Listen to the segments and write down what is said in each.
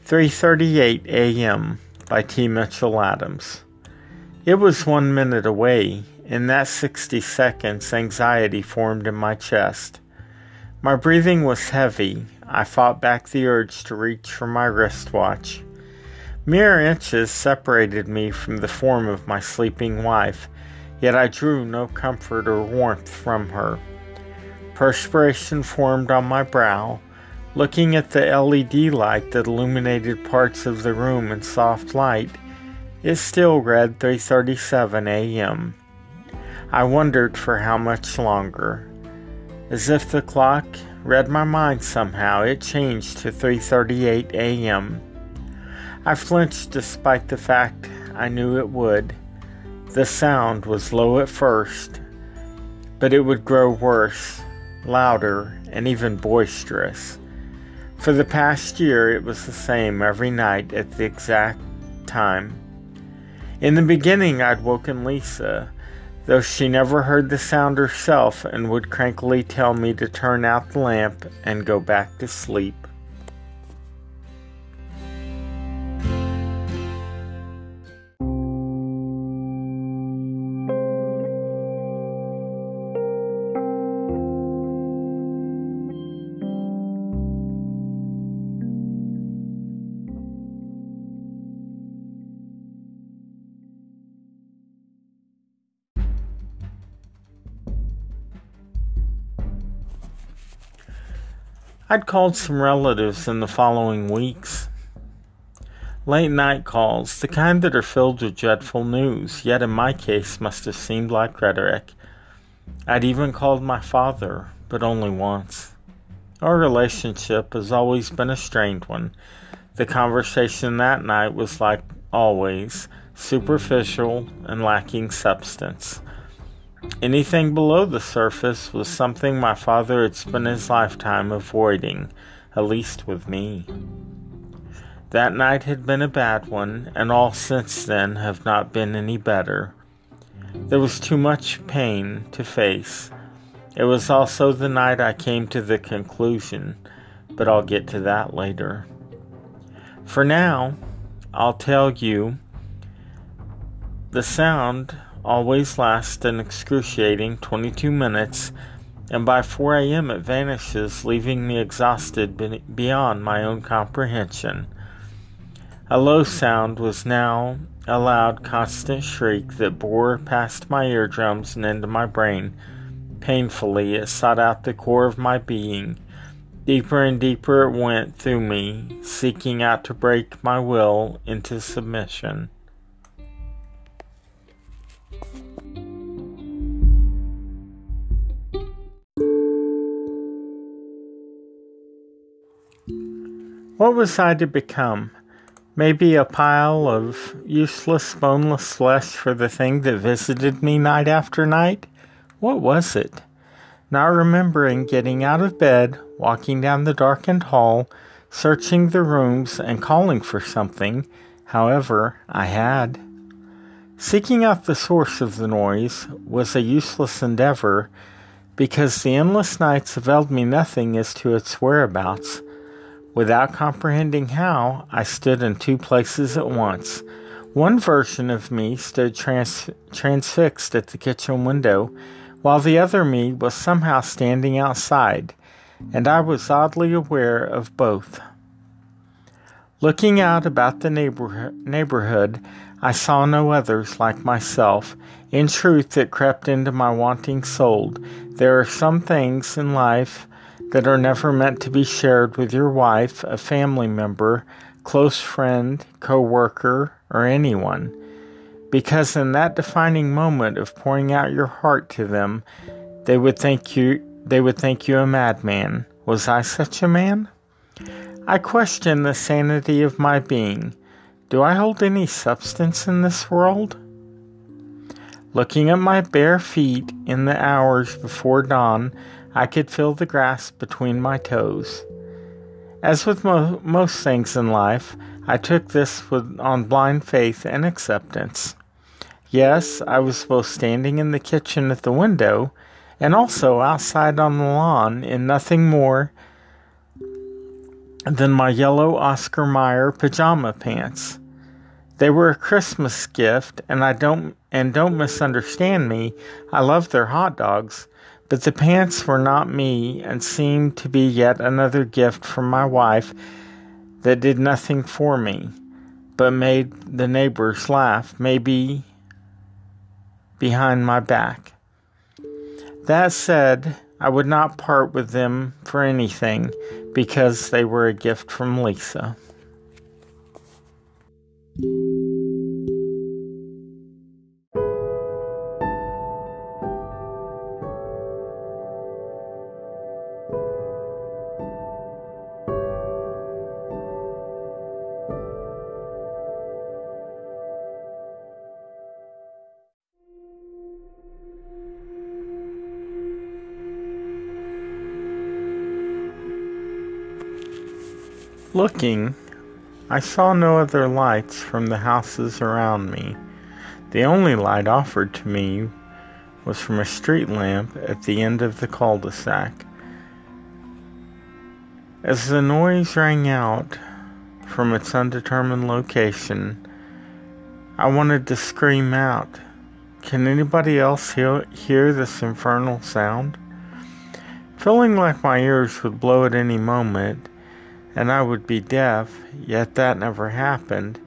3:38 a.m. by T. Mitchell Adams. It was 1 minute away. In that 60 seconds, anxiety formed in my chest. My breathing was heavy. I fought back the urge to reach for my wristwatch. Mere inches separated me from the form of my sleeping wife, yet I drew no comfort or warmth from her. Perspiration formed on my brow. Looking at the LED light that illuminated parts of the room in soft light, it still read 3:37 a.m. I wondered for how much longer. As if the clock read my mind somehow, it changed to 3:38 a.m. I flinched despite the fact I knew it would. The sound was low at first, but it would grow worse, louder, and even boisterous. For the past year, it was the same every night at the exact time. In the beginning, I'd woken Lisa, though she never heard the sound herself and would crankily tell me to turn out the lamp and go back to sleep. I'd called some relatives in the following weeks. Late night calls, the kind that are filled with dreadful news, yet in my case must have seemed like rhetoric. I'd even called my father, but only once. Our relationship has always been a strained one. The conversation that night was, like always, superficial and lacking substance. Anything below the surface was something my father had spent his lifetime avoiding, at least with me. That night had been a bad one, and all since then have not been any better. There was too much pain to face. It was also the night I came to the conclusion, but I'll get to that later. For now, I'll tell you, the sound always lasts an excruciating 22 minutes, and by 4 a.m. it vanishes, leaving me exhausted beyond my own comprehension. A low sound was now a loud, constant shriek that bore past my eardrums and into my brain. Painfully, it sought out the core of my being. Deeper and deeper it went through me, seeking out to break my will into submission. What was I to become? Maybe a pile of useless, boneless flesh for the thing that visited me night after night? What was it? Not remembering getting out of bed, walking down the darkened hall, searching the rooms, and calling for something. However, I had. Seeking out the source of the noise was a useless endeavor, because the endless nights availed me nothing as to its whereabouts. Without comprehending how, I stood in two places at once. One version of me stood transfixed at the kitchen window, while the other me was somehow standing outside, and I was oddly aware of both. Looking out about the neighborhood, I saw no others like myself. In truth, it crept into my wanting soul. There are some things in life that are never meant to be shared with your wife, a family member, close friend, co-worker, or anyone. Because in that defining moment of pouring out your heart to them, they would think you a madman. Was I such a man? I question the sanity of my being. Do I hold any substance in this world? Looking at my bare feet in the hours before dawn, I could feel the grass between my toes. As with most things in life, I took this on blind faith and acceptance. Yes, I was both standing in the kitchen at the window and also outside on the lawn in nothing more than my yellow Oscar Mayer pajama pants. They were a Christmas gift, and don't misunderstand me, I love their hot dogs, but the pants were not me and seemed to be yet another gift from my wife that did nothing for me, but made the neighbors laugh, maybe behind my back. That said, I would not part with them for anything, because they were a gift from Lisa. Looking, I saw no other lights from the houses around me. The only light offered to me was from a street lamp at the end of the cul-de-sac. As the noise rang out from its undetermined location, I wanted to scream out, "Can anybody else hear this infernal sound?" Feeling like my ears would blow at any moment, and I would be deaf, yet that never happened.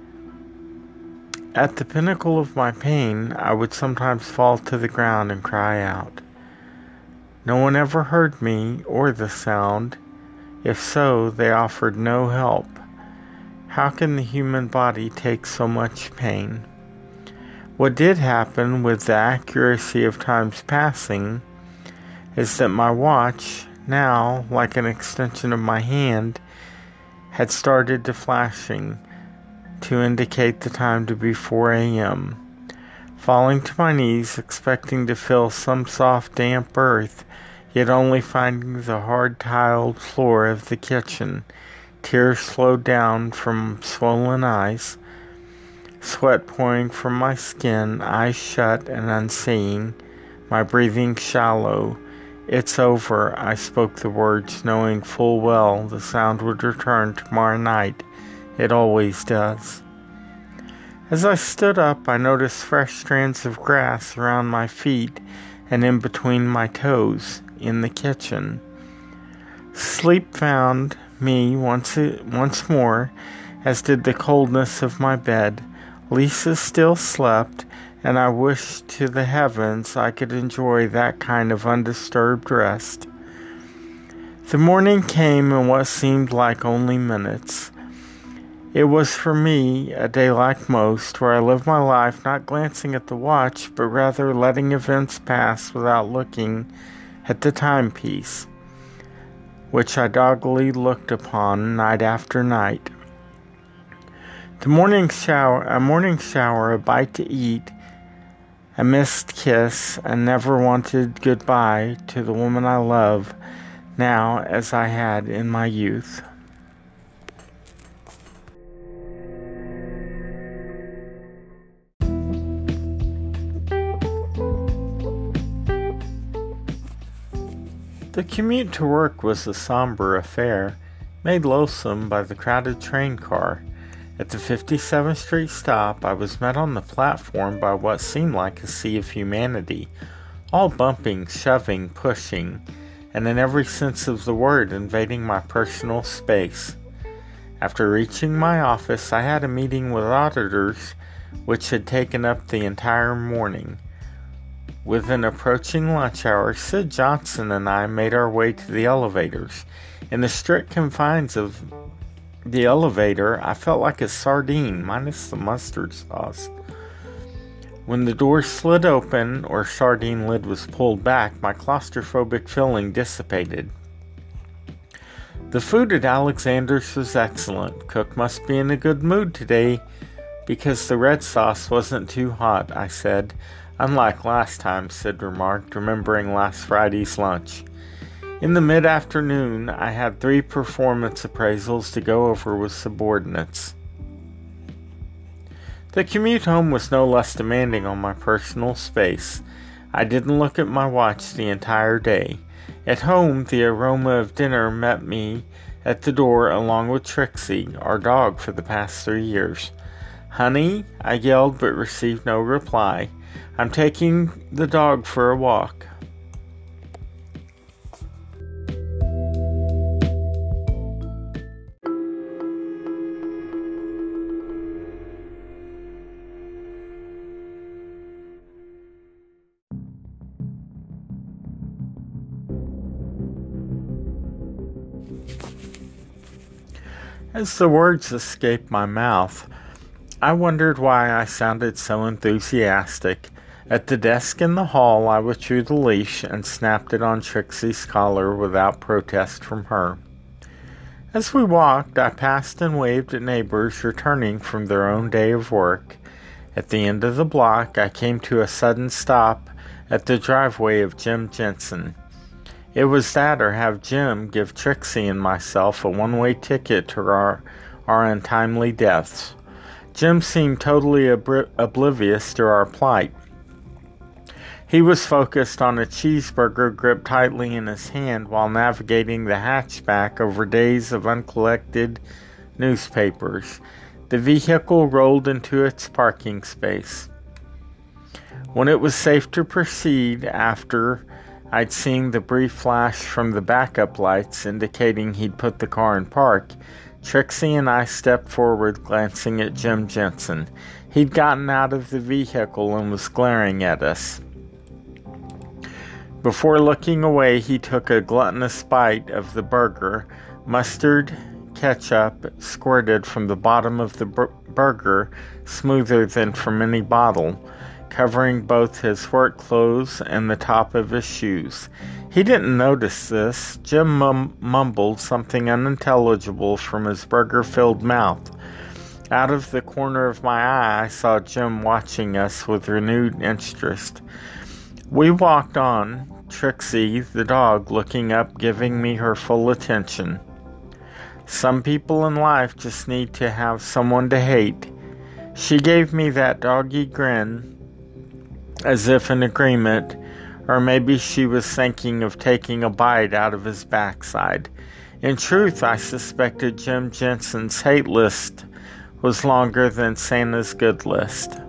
At the pinnacle of my pain, I would sometimes fall to the ground and cry out. No one ever heard me or the sound. If so, they offered no help. How can the human body take so much pain? What did happen, with the accuracy of time's passing, is that my watch, now like an extension of my hand, had started to flashing to indicate the time to be 4 a.m. Falling to my knees, expecting to feel some soft damp earth, yet only finding the hard tiled floor of the kitchen, tears flowed down from swollen eyes, sweat pouring from my skin, eyes shut and unseeing, my breathing shallow. "It's over," I spoke the words, knowing full well the sound would return tomorrow night. It always does. As I stood up, I noticed fresh strands of grass around my feet and in between my toes in the kitchen. Sleep found me once more, as did the coldness of my bed. Lisa still slept, and I wished to the heavens I could enjoy that kind of undisturbed rest. The morning came in what seemed like only minutes. It was for me a day like most, where I lived my life not glancing at the watch, but rather letting events pass without looking at the timepiece, which I doggedly looked upon night after night. A morning shower, a bite to eat, a missed kiss, and never wanted goodbye to the woman I love now as I had in my youth. The commute to work was a somber affair, made loathsome by the crowded train car. At the 57th Street stop, I was met on the platform by what seemed like a sea of humanity, all bumping, shoving, pushing, and in every sense of the word invading my personal space. After reaching my office, I had a meeting with auditors which had taken up the entire morning. With an approaching lunch hour, Sid Johnson and I made our way to the elevators. In the strict confines of the elevator, I felt like a sardine, minus the mustard sauce. When the door slid open, or sardine lid was pulled back, my claustrophobic feeling dissipated. The food at Alexander's was excellent. Cook must be in a good mood today, because the red sauce wasn't too hot, I said. Unlike last time, Sid remarked, remembering last Friday's lunch. In the mid-afternoon, I had 3 performance appraisals to go over with subordinates. The commute home was no less demanding on my personal space. I didn't look at my watch the entire day. At home, the aroma of dinner met me at the door along with Trixie, our dog for the past 3 years. "Honey," I yelled but received no reply. "I'm taking the dog for a walk." As the words escaped my mouth, I wondered why I sounded so enthusiastic. At the desk in the hall, I withdrew the leash and snapped it on Trixie's collar without protest from her. As we walked, I passed and waved at neighbors returning from their own day of work. At the end of the block, I came to a sudden stop at the driveway of Jim Jensen. It was that or have Jim give Trixie and myself a one-way ticket to our untimely deaths. Jim seemed totally oblivious to our plight. He was focused on a cheeseburger gripped tightly in his hand while navigating the hatchback over days of uncollected newspapers. The vehicle rolled into its parking space. When it was safe to proceed, after I'd seen the brief flash from the backup lights indicating he'd put the car in park, Trixie and I stepped forward, glancing at Jim Jensen. He'd gotten out of the vehicle and was glaring at us. Before looking away, he took a gluttonous bite of the burger. Mustard ketchup squirted from the bottom of the burger, smoother than from any bottle, covering both his work clothes and the top of his shoes. He didn't notice this. Jim mumbled something unintelligible from his burger-filled mouth. Out of the corner of my eye, I saw Jim watching us with renewed interest. We walked on, Trixie, the dog, looking up, giving me her full attention. Some people in life just need to have someone to hate. She gave me that doggy grin, as if in agreement, or maybe she was thinking of taking a bite out of his backside. In truth, I suspected Jim Jensen's hate list was longer than Santa's good list.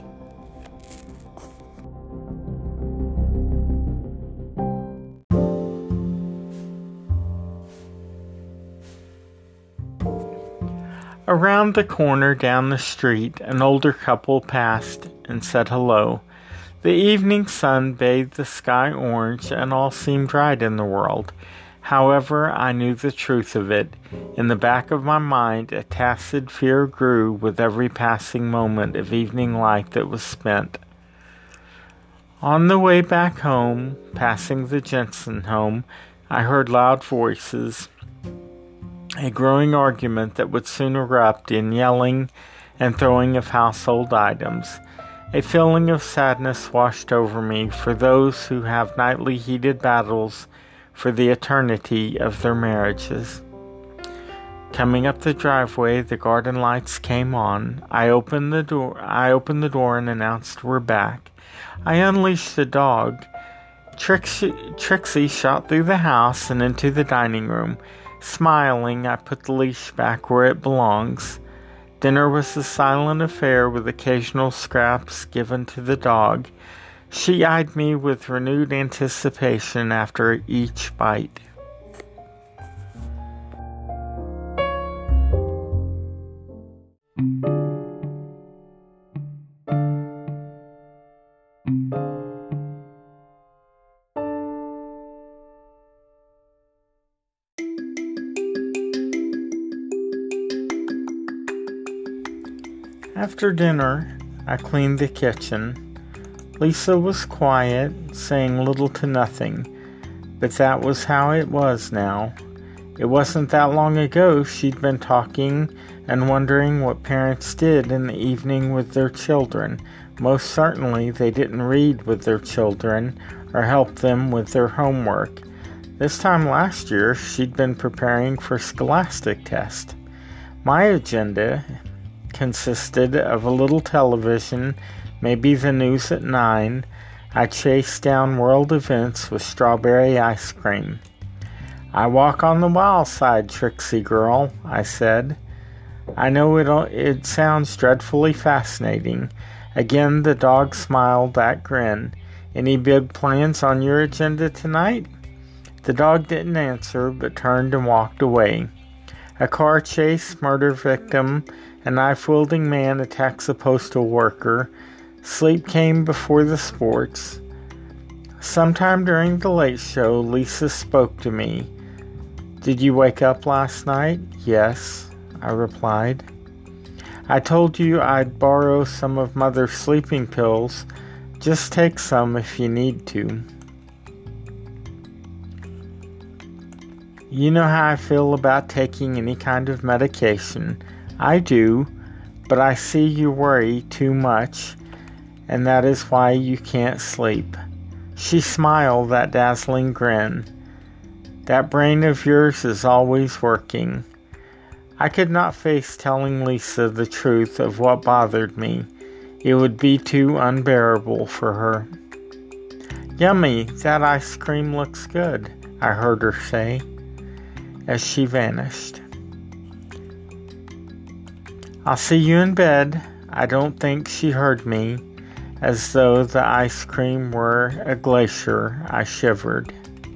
Around the corner down the street, an older couple passed and said hello. The evening sun bathed the sky orange, and all seemed right in the world. However, I knew the truth of it. In the back of my mind, a tacit fear grew with every passing moment of evening light that was spent. On the way back home, passing the Jensen home, I heard loud voices, a growing argument that would soon erupt in yelling and throwing of household items. A feeling of sadness washed over me for those who have nightly heated battles for the eternity of their marriages. Coming up the driveway, the garden lights came on. I opened the door and announced we're back. I unleashed the dog. Trixie shot through the house and into the dining room. Smiling, I put the leash back where it belongs. Dinner was a silent affair with occasional scraps given to the dog. She eyed me with renewed anticipation after each bite. After dinner, I cleaned the kitchen. Lisa was quiet, saying little to nothing, but that was how it was now. It wasn't that long ago she'd been talking and wondering what parents did in the evening with their children. Most certainly they didn't read with their children or help them with their homework. This time last year, she'd been preparing for Scholastic test. My agenda consisted of a little television, maybe the news at 9. I chased down world events with strawberry ice cream. "I walk on the wild side, Trixie girl," I said. "I know it sounds dreadfully fascinating." Again the dog smiled that grin. "Any big plans on your agenda tonight?" The dog didn't answer, but turned and walked away. A car chase, murder victim, a knife-wielding man attacks a postal worker. Sleep came before the sports. Sometime during the late show, Lisa spoke to me. "Did you wake up last night?" "Yes," I replied. "I told you I'd borrow some of Mother's sleeping pills. Just take some if you need to." You know how I feel about taking any kind of medication. I do, but I see you worry too much, and that is why you can't sleep. She smiled that dazzling grin. That brain of yours is always working. I could not face telling Lisa the truth of what bothered me. It would be too unbearable for her. "Yummy, that ice cream looks good," I heard her say, as she vanished. "I'll see you in bed." I don't think she heard me. As though the ice cream were a glacier, I shivered.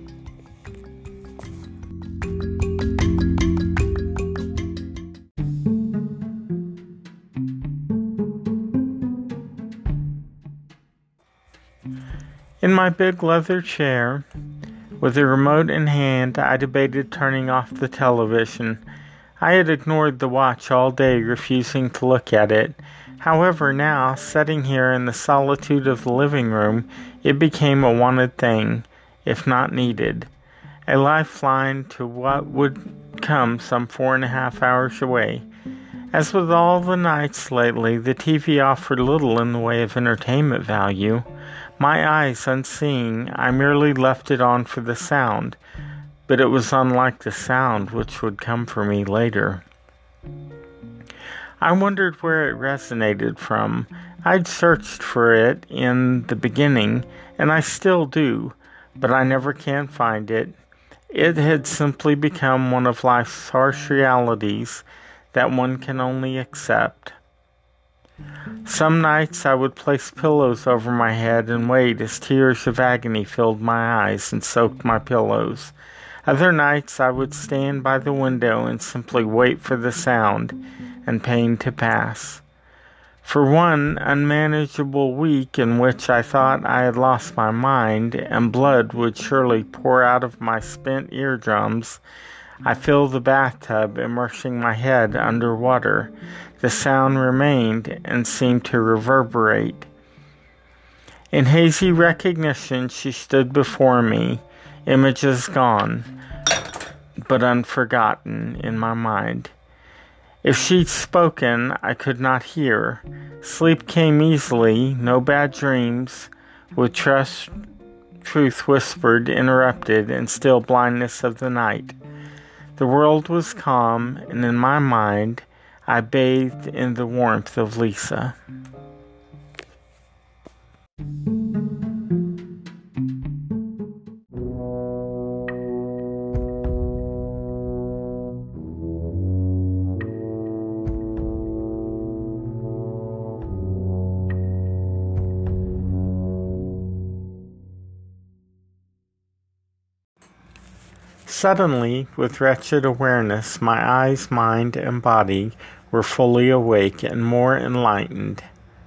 In my big leather chair, with a remote in hand, I debated turning off the television. I had ignored the watch all day, refusing to look at it. However, now, sitting here in the solitude of the living room, it became a wanted thing, if not needed. A lifeline to what would come some 4.5 hours away. As with all the nights lately, the TV offered little in the way of entertainment value. My eyes unseeing, I merely left it on for the sound, but it was unlike the sound which would come for me later. I wondered where it resonated from. I'd searched for it in the beginning, and I still do, but I never can find it. It had simply become one of life's harsh realities that one can only accept. Some nights I would place pillows over my head and wait as tears of agony filled my eyes and soaked my pillows. Other nights I would stand by the window and simply wait for the sound and pain to pass. For one unmanageable week in which I thought I had lost my mind and blood would surely pour out of my spent eardrums, I filled the bathtub, immersing my head under water. The sound remained and seemed to reverberate. In hazy recognition, she stood before me, images gone, but unforgotten in my mind. If she'd spoken, I could not hear. Sleep came easily, no bad dreams, with truth whispered, interrupted, and still blindness of the night. The world was calm, and in my mind, I bathed in the warmth of Lisa. Suddenly, with wretched awareness, my eyes, mind, and body were fully awake and more enlightened,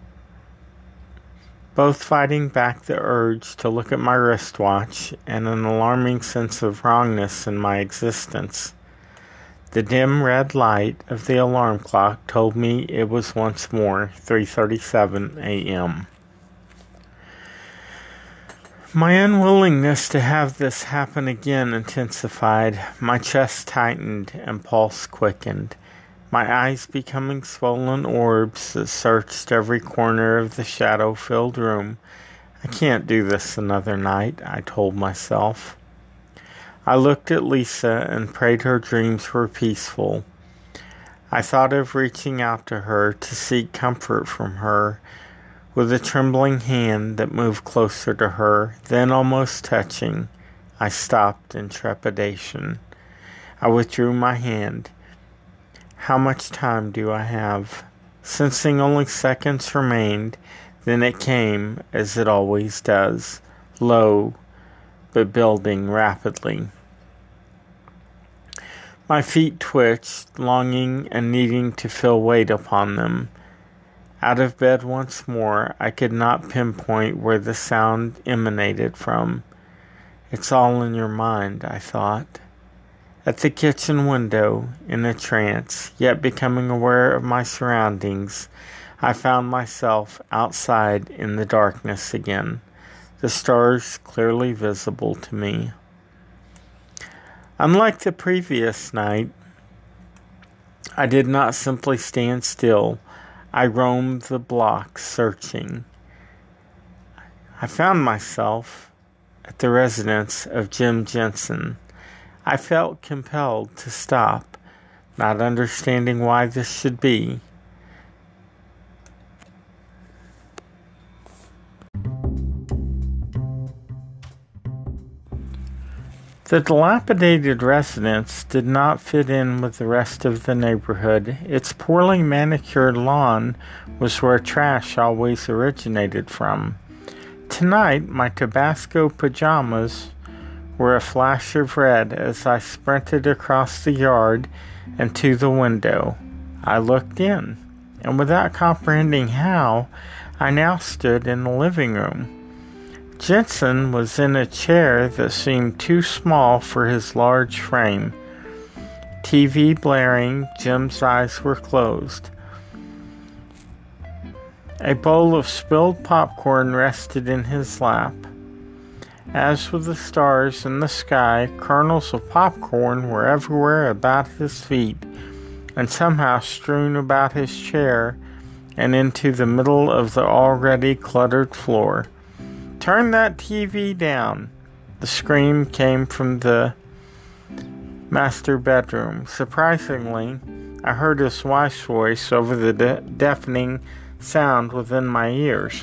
both fighting back the urge to look at my wristwatch and an alarming sense of wrongness in my existence. The dim red light of the alarm clock told me it was once more 3:37 a.m. My unwillingness to have this happen again intensified. My chest tightened and pulse quickened, my eyes becoming swollen orbs that searched every corner of the shadow-filled room. I can't do this another night, I told myself. I looked at Lisa and prayed her dreams were peaceful. I thought of reaching out to her to seek comfort from her, with a trembling hand that moved closer to her, then almost touching, I stopped in trepidation. I withdrew my hand. How much time do I have? Sensing only seconds remained, then it came, as it always does, low, but building rapidly. My feet twitched, longing and needing to feel weight upon them. Out of bed once more, I could not pinpoint where the sound emanated from. It's all in your mind, I thought. At the kitchen window, in a trance, yet becoming aware of my surroundings, I found myself outside in the darkness again, the stars clearly visible to me. Unlike the previous night, I did not simply stand still. I roamed the block searching. I found myself at the residence of Jim Jensen. I felt compelled to stop, not understanding why this should be. The dilapidated residence did not fit in with the rest of the neighborhood. Its poorly manicured lawn was where trash always originated from. Tonight, my Tabasco pajamas were a flash of red as I sprinted across the yard and to the window. I looked in, and without comprehending how, I now stood in the living room. Jensen was in a chair that seemed too small for his large frame. TV blaring, Jim's eyes were closed. A bowl of spilled popcorn rested in his lap. As with the stars in the sky, kernels of popcorn were everywhere about his feet, and somehow strewn about his chair and into the middle of the already cluttered floor. "Turn that TV down." The scream came from the master bedroom. Surprisingly, I heard his wife's voice over the deafening sound within my ears,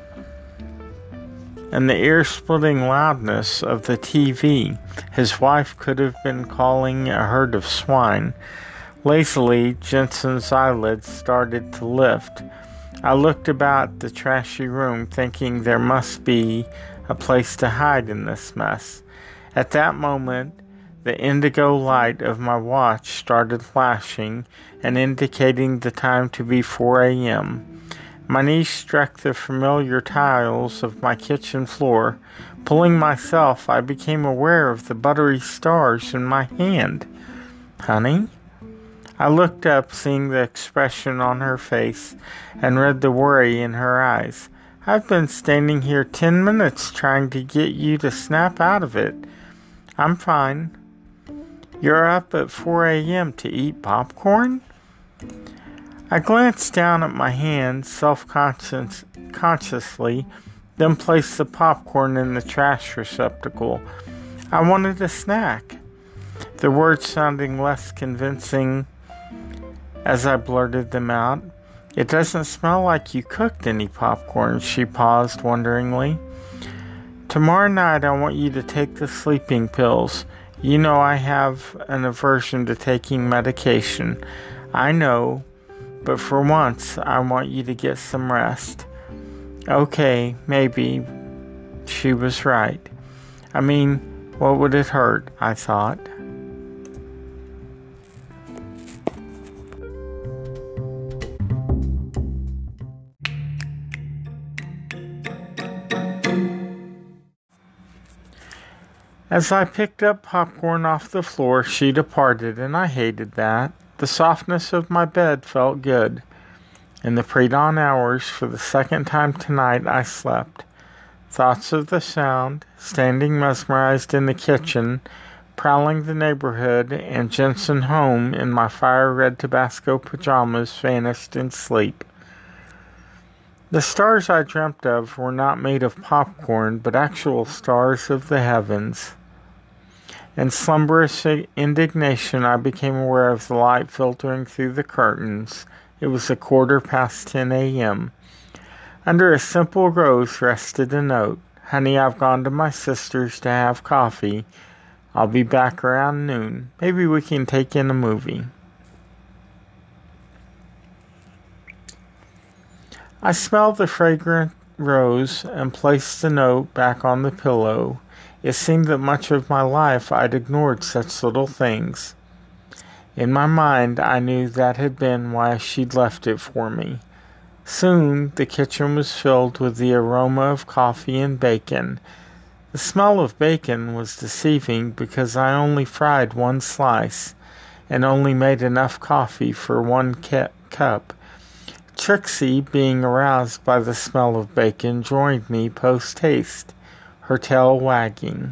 and the ear-splitting loudness of the TV. His wife could have been calling a herd of swine. Lazily, Jensen's eyelids started to lift. I looked about the trashy room, thinking there must be a place to hide in this mess. At that moment, the indigo light of my watch started flashing and indicating the time to be 4 a.m. My knees struck the familiar tiles of my kitchen floor. Pulling myself, I became aware of the buttery stars in my hand. "Honey?" I looked up, seeing the expression on her face, and read the worry in her eyes. "I've been standing here 10 minutes trying to get you to snap out of it." "I'm fine." "You're up at 4 a.m. to eat popcorn?" I glanced down at my hand self-consciously, then placed the popcorn in the trash receptacle. "I wanted a snack." The words sounding less convincing as I blurted them out. "It doesn't smell like you cooked any popcorn." She paused wonderingly. "Tomorrow night I want you to take the sleeping pills. You know I have an aversion to taking medication." "I know, but for once I want you to get some rest." "Okay, maybe." She was right. I mean, what would it hurt, I thought. As I picked up popcorn off the floor, she departed, and I hated that. The softness of my bed felt good. In the pre-dawn hours, for the second time tonight, I slept. Thoughts of the sound, standing mesmerized in the kitchen, prowling the neighborhood, and Jensen home in my fire-red Tabasco pajamas vanished in sleep. The stars I dreamt of were not made of popcorn, but actual stars of the heavens. In slumberous indignation, I became aware of the light filtering through the curtains. It was 10:15 a.m. Under a simple rose rested a note. Honey, I've gone to my sister's to have coffee. I'll be back around noon. Maybe we can take in a movie. I smelled the fragrant rose and placed the note back on the pillow. It seemed that much of my life I'd ignored such little things. In my mind, I knew that had been why she'd left it for me. Soon, the kitchen was filled with the aroma of coffee and bacon. The smell of bacon was deceiving because I only fried one slice and only made enough coffee for one cup. Trixie, being aroused by the smell of bacon, joined me post-haste, her tail wagging.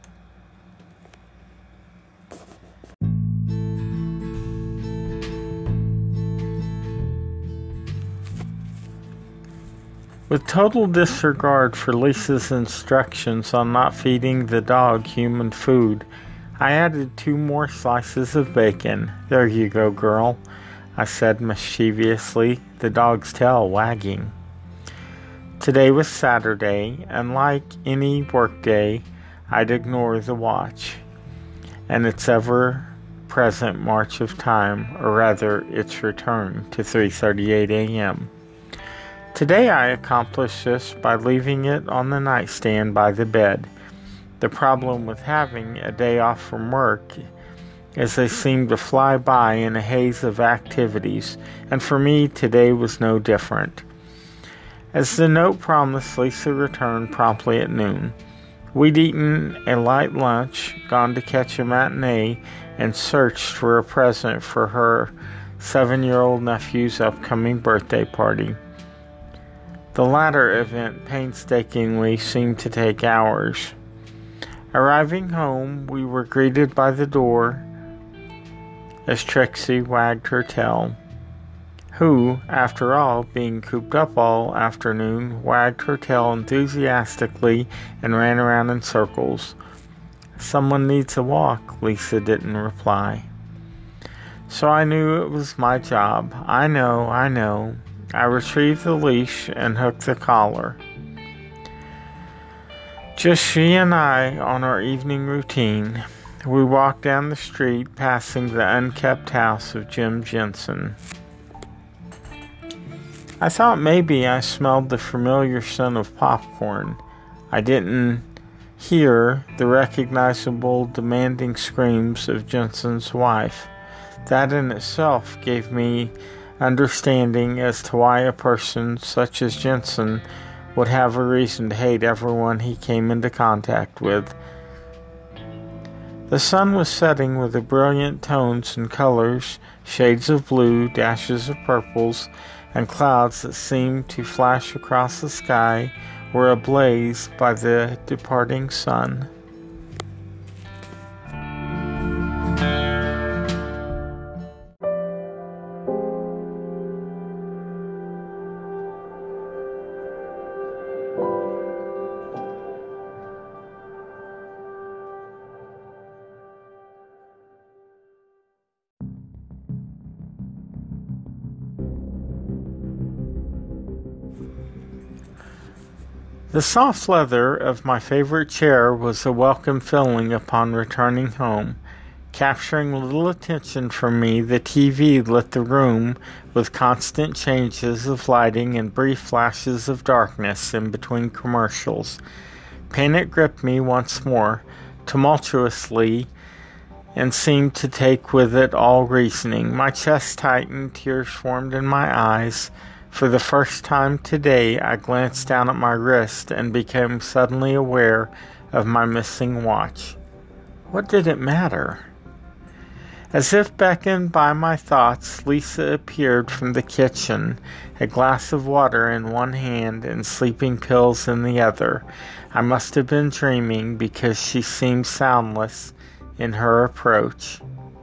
With total disregard for Lisa's instructions on not feeding the dog human food, I added 2 more slices of bacon. There you go, girl, I said mischievously, the dog's tail wagging. Today was Saturday, and like any workday, I'd ignore the watch and its ever-present march of time, or rather its return to 3:38 a.m. Today I accomplished this by leaving it on the nightstand by the bed. The problem with having a day off from work is they seem to fly by in a haze of activities, and for me today was no different. As the note promised, Lisa returned promptly at noon. We'd eaten a light lunch, gone to catch a matinee, and searched for a present for her 7-year-old nephew's upcoming birthday party. The latter event painstakingly seemed to take hours. Arriving home, we were greeted by the door as Trixie wagged her tail, who, after all, being cooped up all afternoon, wagged her tail enthusiastically and ran around in circles. "Someone needs a walk," Lisa didn't reply. So I knew it was my job. I know. I retrieved the leash and hooked the collar. Just she and I on our evening routine. We walked down the street, passing the unkept house of Jim Jensen. I thought maybe I smelled the familiar scent of popcorn. I didn't hear the recognizable, demanding screams of Jensen's wife. That in itself gave me understanding as to why a person such as Jensen would have a reason to hate everyone he came into contact with. The sun was setting with the brilliant tones and colors, shades of blue, dashes of purples, and clouds that seemed to flash across the sky were ablaze by the departing sun. The soft leather of my favorite chair was a welcome feeling upon returning home. Capturing little attention from me, the TV lit the room with constant changes of lighting and brief flashes of darkness in between commercials. Panic gripped me once more, tumultuously, and seemed to take with it all reasoning. My chest tightened, tears formed in my eyes. For the first time today, I glanced down at my wrist and became suddenly aware of my missing watch. What did it matter? As if beckoned by my thoughts, Lisa appeared from the kitchen, a glass of water in one hand and sleeping pills in the other. I must have been dreaming because she seemed soundless in her approach.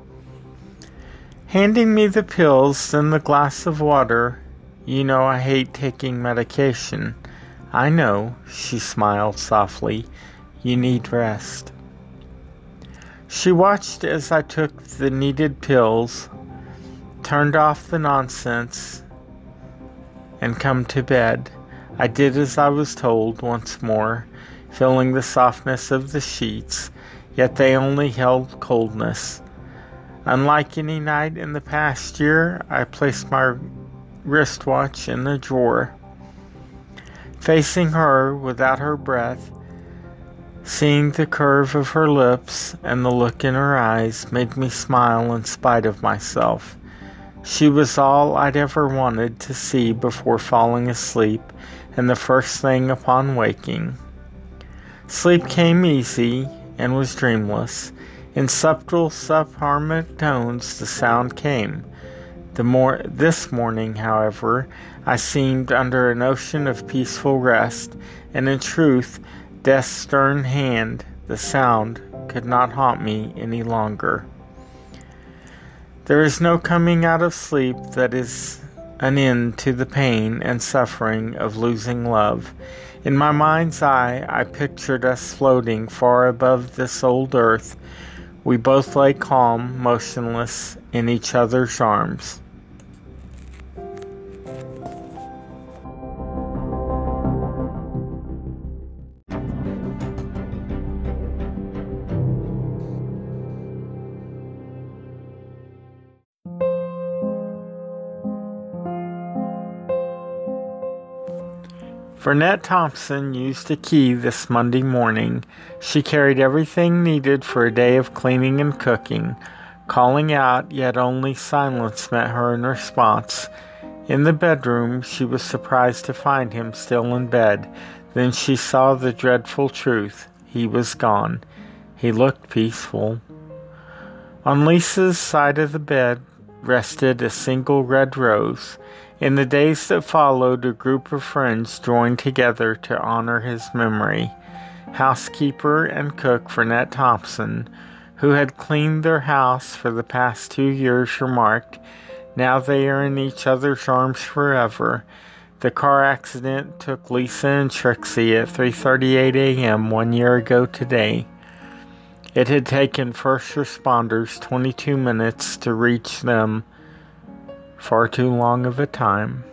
Handing me the pills, then the glass of water. "You know I hate taking medication." "I know," she smiled softly. "You need rest." She watched as I took the needed pills, turned off the nonsense, and come to bed. I did as I was told once more, feeling the softness of the sheets, yet they only held coldness. Unlike any night in the past year, I placed my wristwatch in the drawer. Facing her without her breath, seeing the curve of her lips and the look in her eyes made me smile in spite of myself. She was all I'd ever wanted to see before falling asleep and the first thing upon waking. Sleep came easy and was dreamless. In subtle subharmonic tones the sound came. This morning, however, I seemed under an ocean of peaceful rest, and in truth, death's stern hand, the sound, could not haunt me any longer. There is no coming out of sleep that is an end to the pain and suffering of losing love. In my mind's eye, I pictured us floating far above this old earth. We both lay calm, motionless, in each other's arms. Vernette Thompson used a key this Monday morning. She carried everything needed for a day of cleaning and cooking, calling out, yet only silence met her in response. In the bedroom, she was surprised to find him still in bed. Then she saw the dreadful truth. He was gone. He looked peaceful. On Lisa's side of the bed rested a single red rose. In the days that followed, a group of friends joined together to honor his memory. Housekeeper and cook Vernette Thompson, who had cleaned their house for the past 2 years, remarked, "Now they are in each other's arms forever." The car accident took Lisa and Trixie at 3:38 a.m. 1 year ago today. It had taken first responders 22 minutes to reach them. Far too long of a time.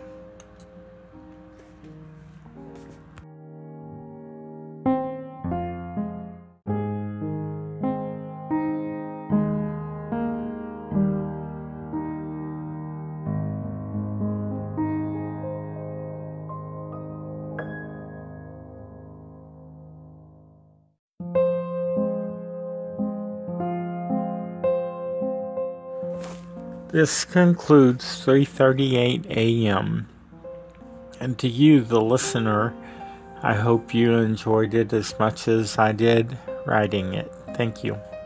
This concludes 3:38 a.m. And to you, the listener, I hope you enjoyed it as much as I did writing it. Thank you.